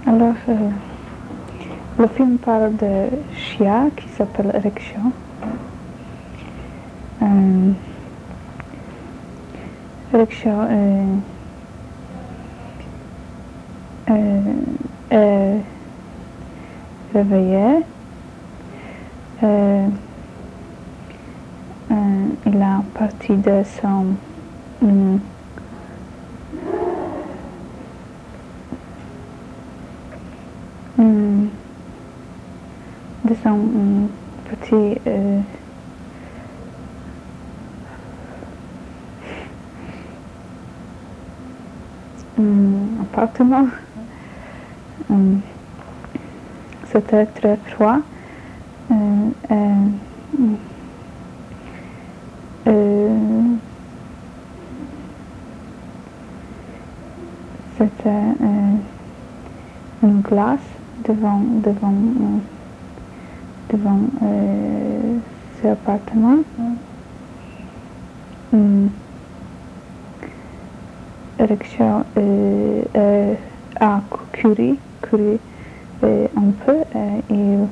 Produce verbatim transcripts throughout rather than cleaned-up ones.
Alors, euh, le film parle de chien qui s'appelle Rickshaw. Euh, Rickshaw est, est, est réveillé. Euh, euh, il a parti de son euh, euh, de son euh, petit euh, euh, appartement. Euh, C'était très froid. Euh, euh, euh, C'était euh, une glace devant, devant, euh, devant euh, cet appartement. Mm. Rickshaw euh, euh, a couru, couru euh, un peu et il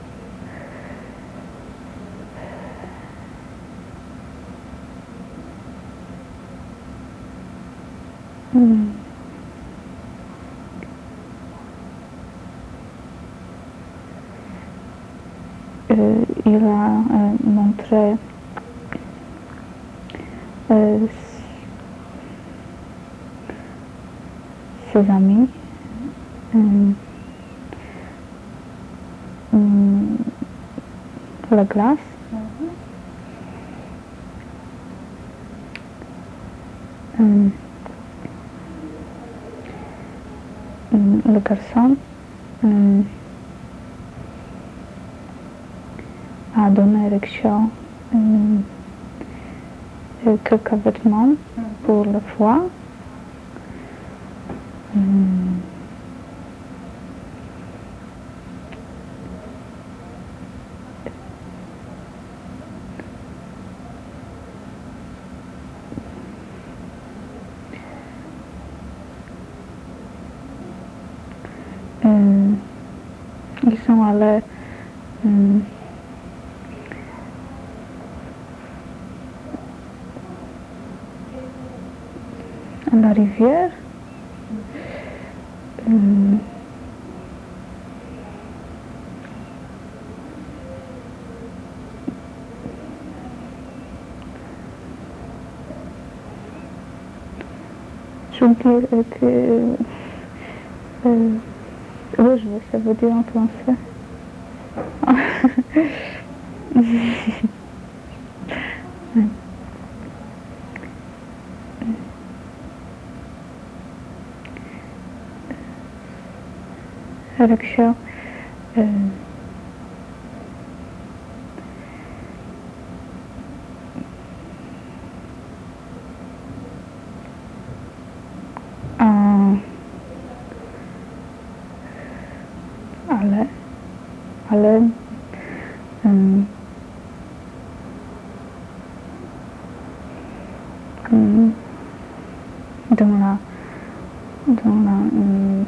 mm. euh, il a euh, montré euh, ses amis euh, euh, la glace. Euh, le garçon euh, a donné à Rickshaw euh, quelques vêtements pour le froid. Euh, euh, ils sont allés euh, à la rivière. Euh, je veux dire que euh, oui, ça veut dire en français. Rickshaw euh, euh, allait, allait euh, euh, dans la, dans la euh,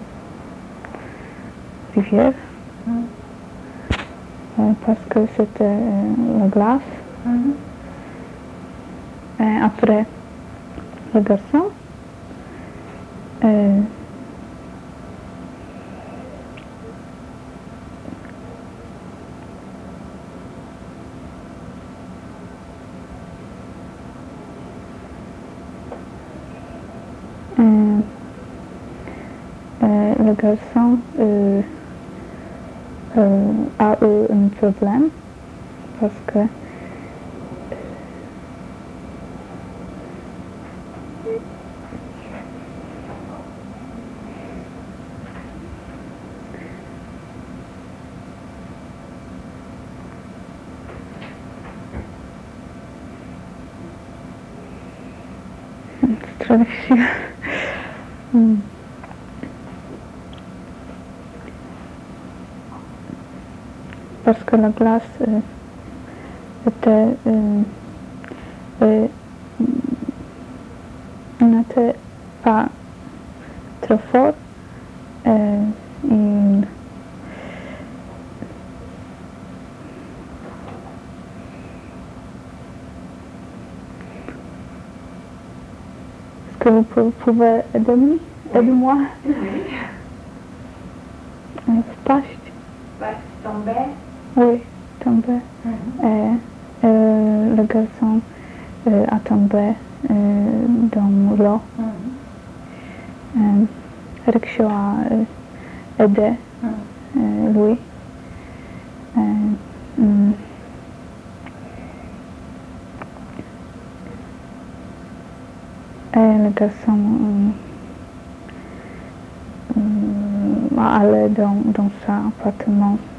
rivière euh, parce que c'était euh, la glace. Mm-hmm. Et après, le garçon euh, euh, euh, le garçon euh, euh, a eu un problème parce que c'est très difficile. mm. Parce que la glace euh, était euh, euh, n'était pas trop forte euh, et que vous pouvez aider, aider-moi? Впасть. Впасть, tomber. Oui, tomber. Mm-hmm. Et, euh, le garçon euh, a tombé euh, dans l'eau. Mm-hmm. euh, Rickshaw a euh, aidé mm-hmm. euh, lui. Euh, mm, et le garçon euh, mm, a allé dans, dans son appartement.